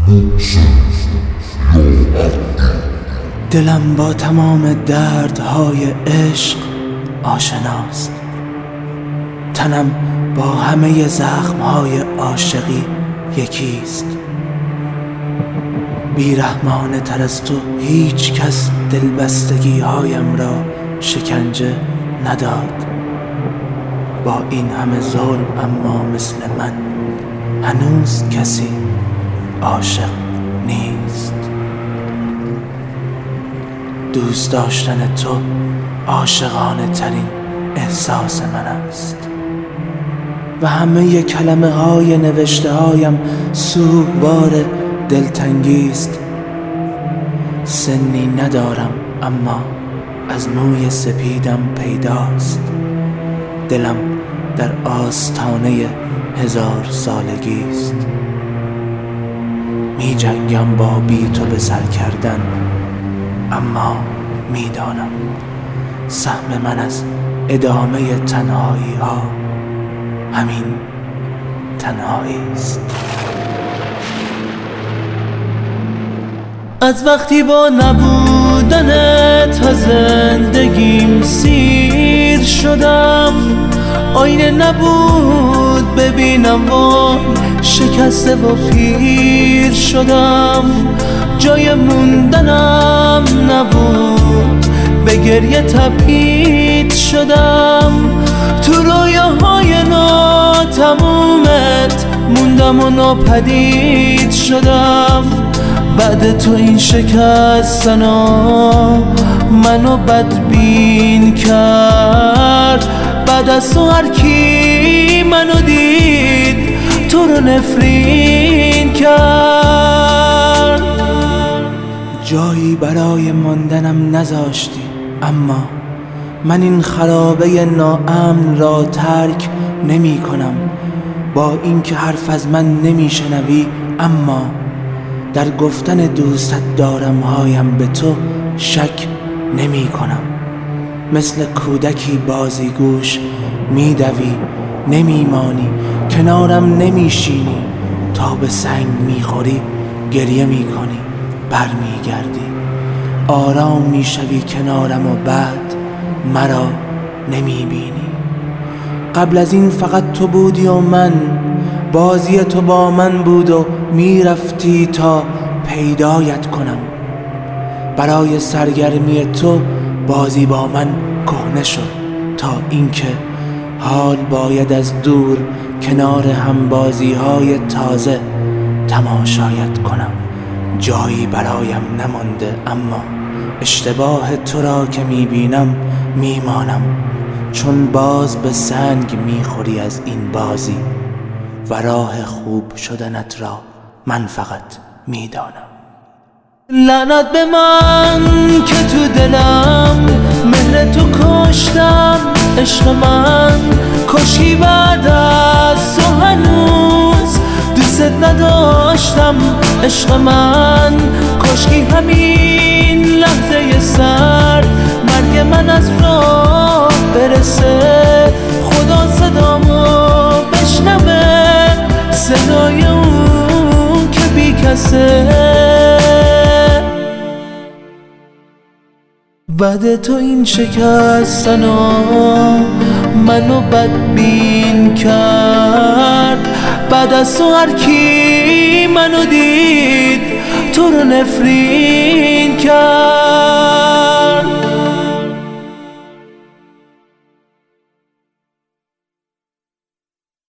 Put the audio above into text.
دلم با تمام دردهای عشق آشناست، تنم با همه زخمهای عاشقی یکیست. بیرحمانه تر از تو هیچ کس دلبستگی هایم را شکنجه نداد. با این همه ظلم اما مثل من هنوز کسی عاشق نیست. دوست داشتن تو عاشقانه ترین احساس من است و همه کلمه های نوشته هایم سوگوار دلتنگی است. سنی ندارم اما از موی سپیدم پیداست. دلم در آستانه 1000 سالگی است. می جنگم با بی تو به سر کردن، اما می دانم سهم من از ادامه تنهایی ها همین تنهایی است. از وقتی با نبودنت از زندگیم سیر شدم، آینه نبود ببینم و شکسته و پیر شدم. جای موندنم نبود، به گریه تبعید شدم. تو رویاهای ناتمومت موندم و ناپدید شدم. بعد تو این شکستنا منو بدبین کرد. بعد از تو هر کی منو دید تو رو نفرین کرد. جایی برای ماندنم نذاشتی، اما من این خرابه ناامن را ترک نمی کنم. با اینکه حرف از من نمی شنوی، اما در گفتن دوستت دارم هایم به تو شک نمی کنم. مثل کودکی بازیگوش می دوی، نمی مانی، کنارم نمی شینی. تا به سنگ می خوری گریه می کنی، بر می گردی، آرام می شوی کنارم و بعد مرا نمی بینی. قبل از این فقط تو بودی و من، بازی تو با من بود و می رفتی تا پیدایت کنم. برای سرگرمی تو بازی با من کهنه شد، تا اینکه حال باید از دور کنار هم بازی های تازه تماشایت کنم. جایی برایم نمانده، اما اشتباه تو را که می بینم می مانم، چون باز به سنگ می خوری از این بازی و راه خوب شدنت را من فقط می دانم. لعنت به من که تو دلم مهر تو کشتم. عشق من کشکی بعد از تو هنوز دوست نداشتم. عشق من کشکی همین لحظه سرد مرگ من از راه برسه. خدا صدامو بشنوه، صدای اون که بی کسه. بعد تو این شکستنا منو بدبین کرد. بعد از تو هر کی منو دید تو رو نفرین کرد.